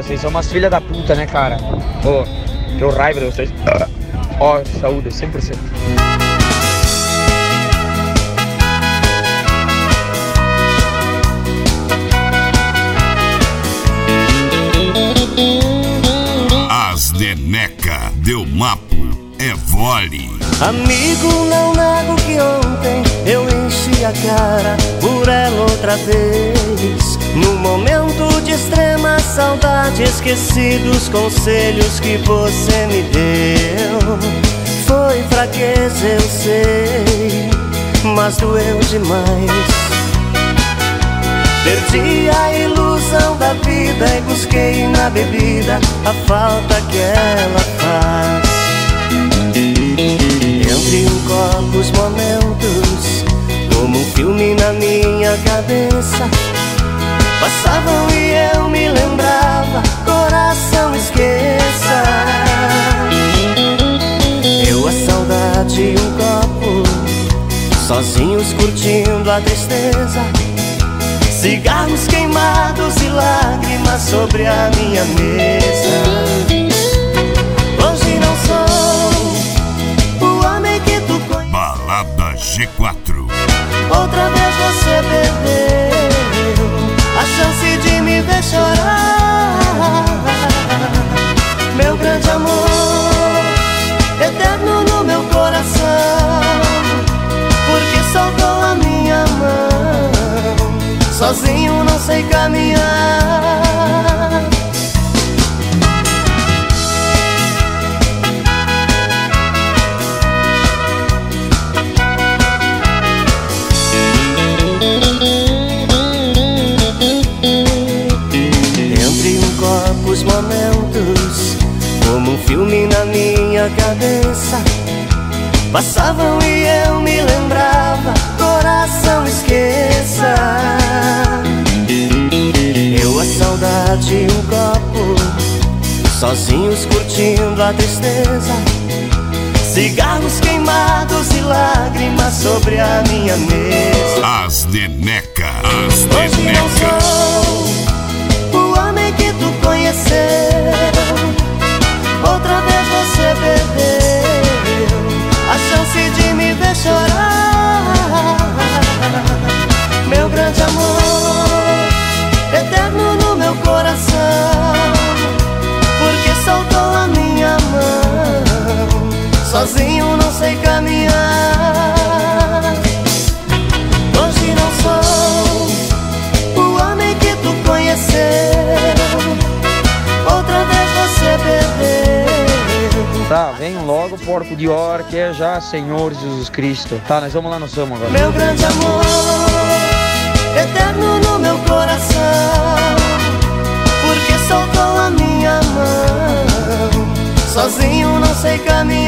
vocês são umas filhas da puta, né, cara? Ô, que raiva de vocês. Ó, saúde, 100%. As Neneca Del Mapo é vole. Amigo, não nego que ontem eu enchi a cara por ela outra vez. No momento de extrema saudade, esqueci dos conselhos que você me deu. Foi fraqueza, eu sei, mas doeu demais. Perdi a ilusão da vida e busquei na bebida a falta que ela faz. Entre um copo os momentos, como um filme na minha cabeça, passavam e eu me lembrava, coração esqueça. Eu, a saudade e um copo, sozinhos curtindo a tristeza. Cigarros queimados e lágrimas sobre a minha mesa. Hoje não sou o homem que tu conhece. Balada G4. Outra vez você perdeu a chance de me ver chorar. Meu grande amor, eterno no meu coração, porque soltou a minha mão. Sozinho não sei caminhar. Entre um copo os momentos, como um filme na minha cabeça, passavam e eu me lembrava, coração esqueça. Eu, a saudade e um copo, sozinhos curtindo a tristeza. Cigarros queimados e lágrimas sobre a minha mesa. As Neneca, as Hoje não Neneca. sou o homem que tu conheceu. Outra vez você perdeu a chance de me ver chorar. Meu grande amor, eterno no meu coração, porque soltou a minha mão. Sozinho não sei caminhar. Hoje não sou o homem que tu conheceu. Outra vez você perdeu. Tá, vem logo, porco de hora, que é já Senhor Jesus Cristo. Tá, nós vamos lá no Samo agora. Meu grande amor, eterno no meu coração, porque soltou a minha mão. Sozinho não sei caminhar.